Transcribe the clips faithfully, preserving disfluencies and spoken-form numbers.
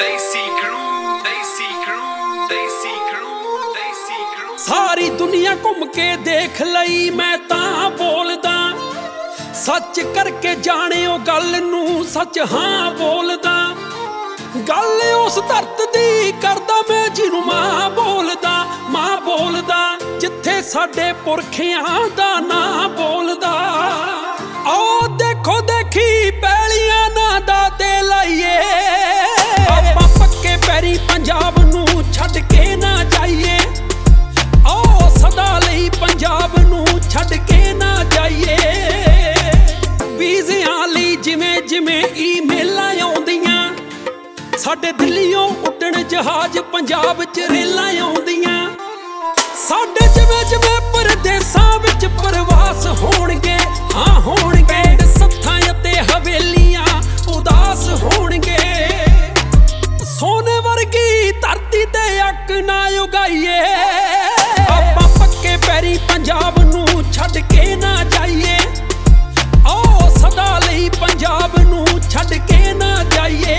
सारी दुनिया घूम के देख लई मैं तां बोलदा, सच करके जाने ओ गल नूं सच हां बोलदा। गल उस धरत दी करदा मैं जिन्नू मां बोलदा, मां बोलदा जिथे साडे पुरखियां दा नां बोलदा। आओ देखो देखी पैलियां ना दाते लाइए, आपां पक्के पैरी पंजाब नूं छड्ड के ना जाइए। आओ सदा लई पंजाब नूं छड्ड के ना जाइए। वीज़ियां लई जिवें जिवें ईमेलां आउंदियां, साडे दिल्लियों उड्डण जहाज पंजाब च रेलां आउंदियां। साडे जिवें जिवें परदेसां विच प्रवास होणगे, हाँ होणगे। सत्थां अते हवेलियां उदास होणगे। सोने वर्गी धरती ते अक ना उगाइए, आपां पक्के पैरी पंजाब नूं छड्ड के ना जाइए। आओ सदा लई पंजाब नूं छड्ड के ना जाइए।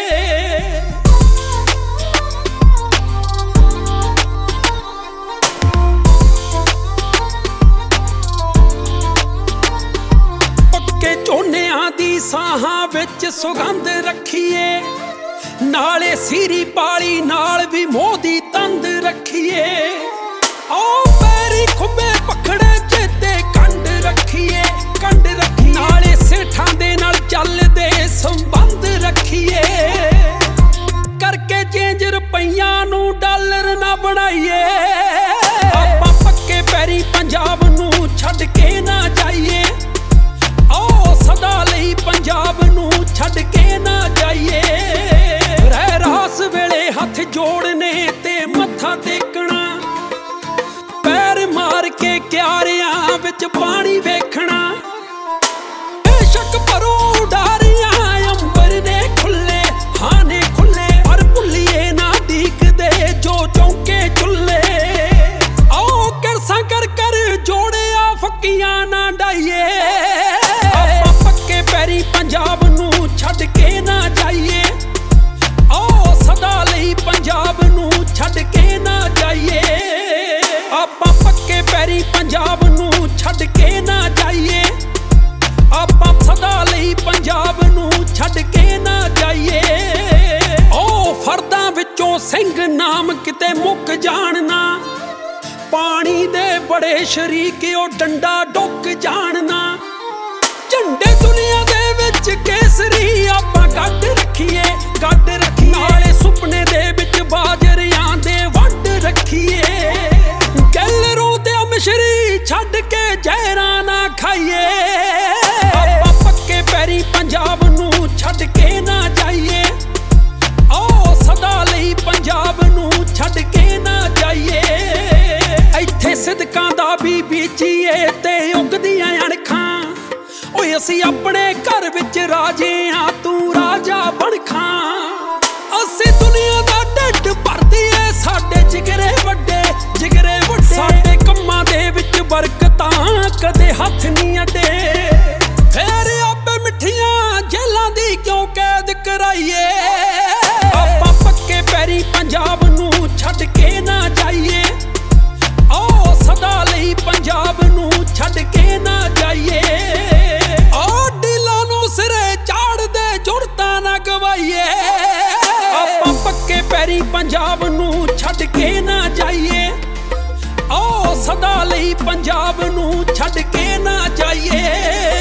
पक्के झोनियां दी साहां विच सुगंध रखिए, नाले सीरी पाली नाल भी मोदी तंद रखिए। आओ पैरी खुबे पखड़े चेते कंड रखिए, कंड रखिए। नाले सेठां दे नाल चलदे संबंध रखिए। करके चेंज रुपइयां नूं डॉलर ना बनाइए, आपां पक्के पैरी पंजाब नूं छड्ड के ना जाइए। आओ सदा लई पंजाब नूं छड्ड के ना जाइए। रहरास वेले हथ जोड़ने ते मत्था टेकना, पैर मार के क्यारियां विच पानी वेखना। बेशक भरो उडारियां अंबर ने खुले, हाँ ने खुले। पर भुल्लिए ना डीकदे जो चौके चुल्ले। आओ करसा कर कर जोड़िया फक्कियां ना डाइए, आपां पक्के पैरी पंजाब नूं छड्ड के ना जाइए। आओ सदा लई पंजाब नूं छड्ड के ना जाइए। आपां पक्के पैरी पंजाब नूं छड्ड के ना जाइए। आपां सदा लई पंजाब नूं छड्ड के ना जाइए। ओ फरदां विचों सिंह नाम किते मुक जानना, पानी दे बड़े शरीक ओ डंडा डुक जानना। झंडे दुनिया दे विच केसरी आपां गड्ड रखिए, गड्ड रखिए। नाले सुपने दे विच बाजरियां दे वंड रखिए। गैलरों ते मिश्री छड्ड के जहरां ना खाइए, आपां पक्के पैरी पंजाब नूं छड्ड के ना जाइए। आओ सदा लई पंजाब नूं छड्ड के ना जाइए। इत्थे सिदकां दा भी बीजीए ते उगदियां अणखां। ओए असीं अपने घर विच राजे आ, तू राजा बण खां। असीं दुनिया दा ढिड भरदीए, साडे जिगरे वड्डे, जिगरे वड्डे। साडे कम्मां दे विच बरकतां कदे हथ नहीं अड्डे। फेर आपे मिठियां जेलां दी क्यों कैद कराइए, आपां पक्के पैरी पंजाब नूं छड्ड के ना जाइए। आओ सदा लई पंजाब नूं छड्ड के ना जाइए। आओ ढीलां नूं सिरे चाड़दे जुड़तां ना गवाइए, आपां पक्के पैरी पंजाब नूं छड्ड के ना जाइए। आओ सदा लई पंजाब नूं छड्ड के ना जाइए।